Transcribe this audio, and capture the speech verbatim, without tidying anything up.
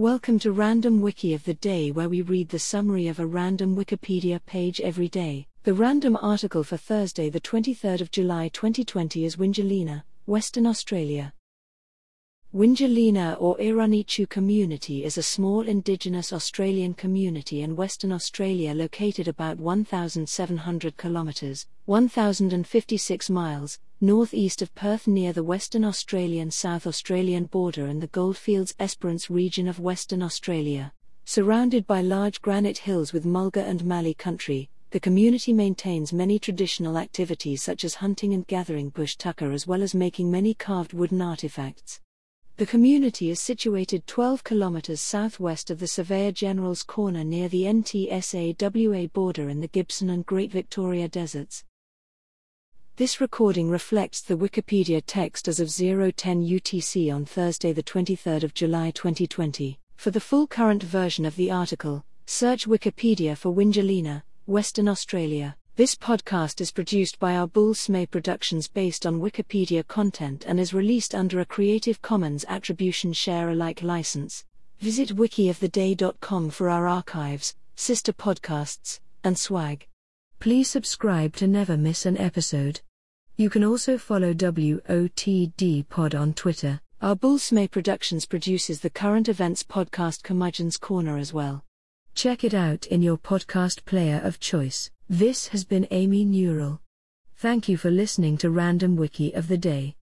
Welcome to Random Wiki of the Day, where we read the summary of a random Wikipedia page every day. The random article for Thursday, the twenty-third of July twenty twenty is Wingellina, Western Australia. Wingellina or Iranichu community is a small indigenous Australian community in Western Australia located about one thousand seven hundred kilometres, one thousand fifty-six miles, northeast of Perth near the Western Australian-South Australian border in the Goldfields Esperance region of Western Australia. Surrounded by large granite hills with mulga and mallee country, the community maintains many traditional activities such as hunting and gathering bush tucker, as well as making many carved wooden artifacts. The community is situated twelve kilometres southwest of the Surveyor General's Corner near the N T S A W A border in the Gibson and Great Victoria Deserts. This recording reflects the Wikipedia text as of zero ten U T C on Thursday the twenty-third of July twenty twenty. For the full current version of the article, search Wikipedia for Wingellina, Western Australia. This podcast is produced by our Bull Smay Productions based on Wikipedia content and is released under a Creative Commons Attribution Share Alike license. Visit wiki of the day dot com for our archives, sister podcasts, and swag. Please subscribe to never miss an episode. You can also follow W O T D Pod on Twitter. Our Bull Smay Productions produces the current events podcast Curmudgeon's Corner as well. Check it out in your podcast player of choice. This has been Amy Neural. Thank you for listening to Random Wiki of the Day.